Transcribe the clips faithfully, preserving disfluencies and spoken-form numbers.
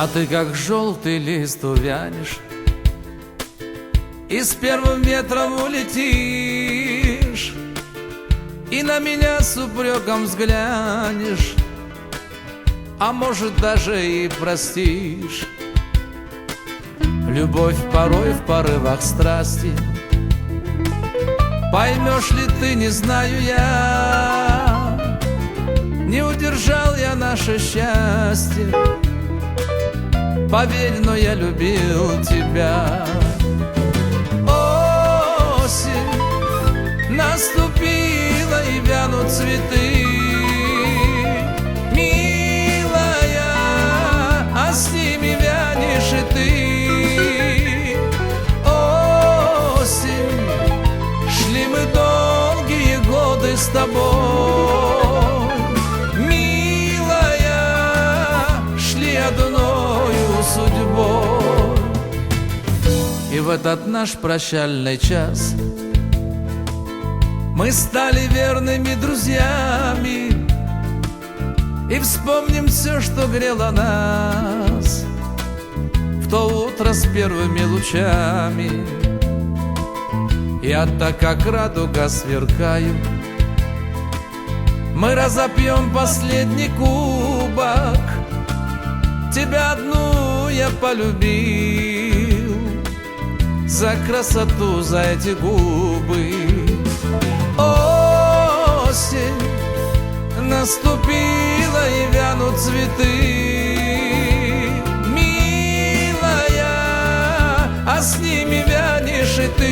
ты как желтый лист увянешь и с первым ветром улетишь, и на меня с упреком взглянешь, а может даже и простишь. Любовь порой в порывах страсти, поймешь ли ты, не знаю я. Не удержал я наше счастье, поверь, но я любил тебя. Осень наступила, и вянут цветы, милая, а с ними вянешь и ты. Осень, шли мы долгие годы с тобой, милая, шли одною судьбой. И в этот наш прощальный час мы стали верными друзьями и вспомним все, что грело нас в то утро с первыми лучами. Я так как радуга сверкаю, мы разопьем последний кубок. Тебя одну я полюбил за красоту, за эти губы. Осень наступила, и вянут цветы, милая, а с ними вянешь и ты.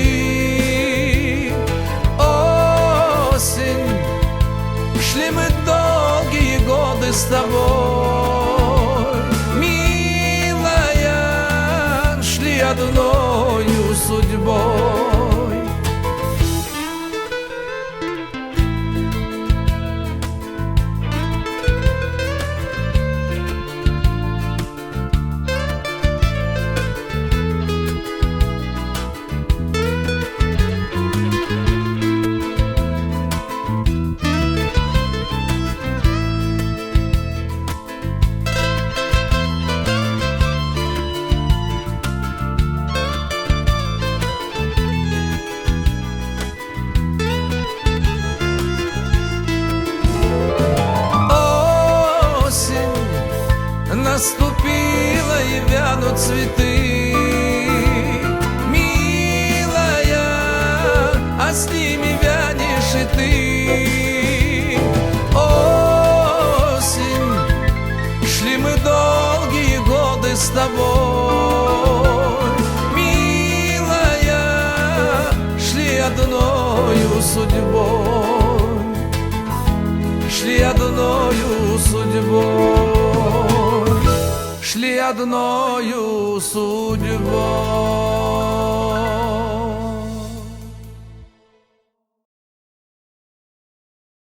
Осень, шли мы долгие годы с тобой, милая, шли одною судьбой. Наступила, и вянут цветы, милая, а с ними вянешь и ты. Осень, шли мы долгие годы с тобой, милая, шли одною судьбой, шли одною судьбой, шли одною судьбой.